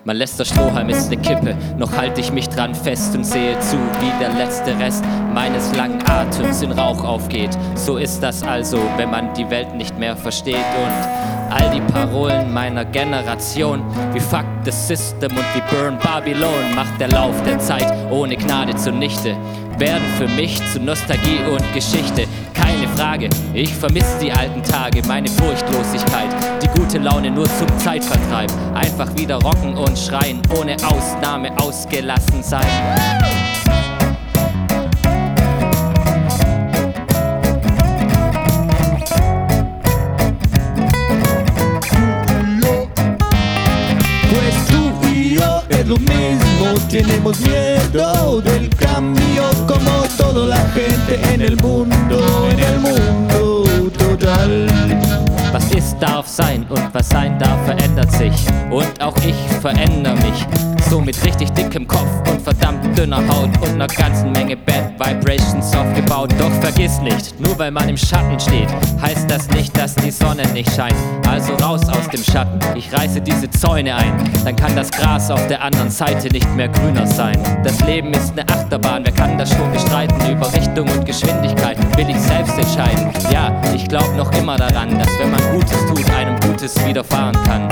Mein letzter Strohhalm ist ne Kippe, noch halte ich mich dran fest und sehe zu, wie der letzte Rest meines langen Atems in Rauch aufgeht. So ist das also, wenn man die Welt nicht mehr versteht. Und all die Parolen meiner Generation, wie Fuck the System und wie Burn Babylon, macht der Lauf der Zeit ohne Gnade zunichte, werden für mich zu Nostalgie und Geschichte. Keine Frage, ich vermisse die alten Tage, meine Furchtlosigkeit, die gute Laune nur zum Zeitvertreib. Einfach wieder rocken und schreien, ohne Ausnahme ausgelassen sein. Lo mismo, tenemos miedo del cambio como toda la gente en el mundo total. Was ist, darf sein und was sein darf, verändert sich. Und auch ich verändere mich. So mit richtig dickem Kopf und verdammt dünner Haut und ner ganzen Menge Bad Vibrations aufgebaut. Doch vergiss nicht, nur weil man im Schatten steht, heißt das nicht, dass die Sonne nicht scheint. Also raus aus dem Schatten, ich reiße diese Zäune ein. Dann kann das Gras auf der anderen Seite nicht mehr grüner sein. Das Leben ist ne Achterbahn, wer kann das schon bestreiten? Über Richtung und Geschwindigkeit will ich selbst entscheiden. Ja, ich glaub noch immer daran, dass wenn man Gutes tut, einem Gutes widerfahren kann.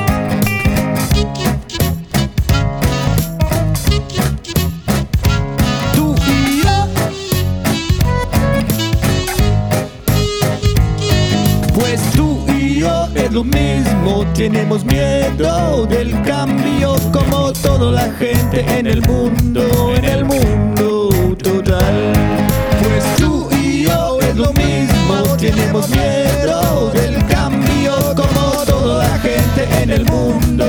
Es lo mismo, tenemos miedo del cambio como toda la gente en el mundo total. Pues tú y yo es lo mismo, tenemos miedo del cambio como toda la gente en el mundo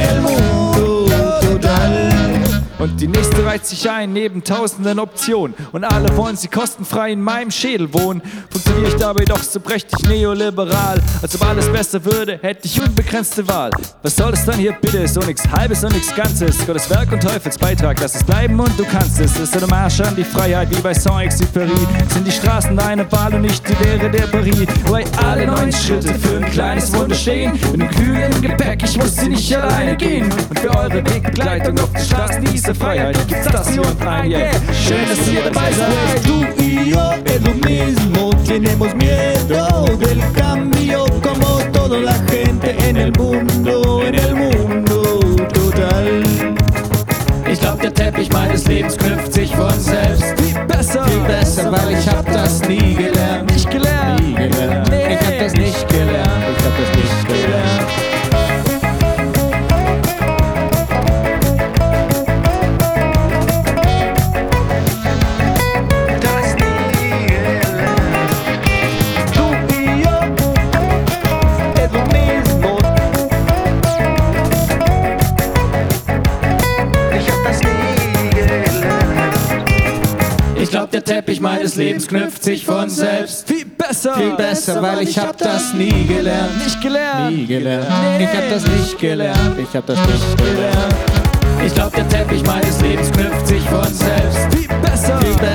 total. Und die nächste reiht sich ein, neben tausenden Optionen. Und alle wollen sie kostenfrei in meinem Schädel wohnen. Funktioniere ich dabei doch so prächtig neoliberal. Als ob alles besser würde, hätte ich unbegrenzte Wahl. Was soll es dann hier bitte? So nix Halbes und nix Ganzes. Gottes Werk und Teufels Beitrag, lass es bleiben und du kannst es. Ist ein Marsch an die Freiheit wie bei Saint-Exupéry. Sind die Straßen deine Wahl und nicht die Lehre der Paris. Wobei alle 9 Schritte für ein kleines Wunder stehen. Mit einem kühlen Gepäck, ich muss sie nicht alleine gehen. Und für eure Wegbegleitung auf den Straßen dieser Freiheit gibt's das hier und ein, yeah. Schön, dass ihr dabei seid. Tú y yo es lo mismo, tenemos miedo del cambio como toda la gente en el mundo total. Ich glaub, der Teppich meines Lebens knüpft sich von selbst. Viel besser, weil ich hab das nie gelernt. Nicht gelernt, Nie gelernt. Nee. Ich hab das nicht gelernt. Ich hab das nicht gelernt. Ich glaub, der Teppich meines Lebens knüpft sich von selbst. Viel besser, weil ich hab das nie gelernt. Nicht gelernt, Nie gelernt. Nee. Ich hab das nicht gelernt. Ich hab das nicht gelernt. Ich glaub, der Teppich meines Lebens knüpft sich von selbst. Viel besser,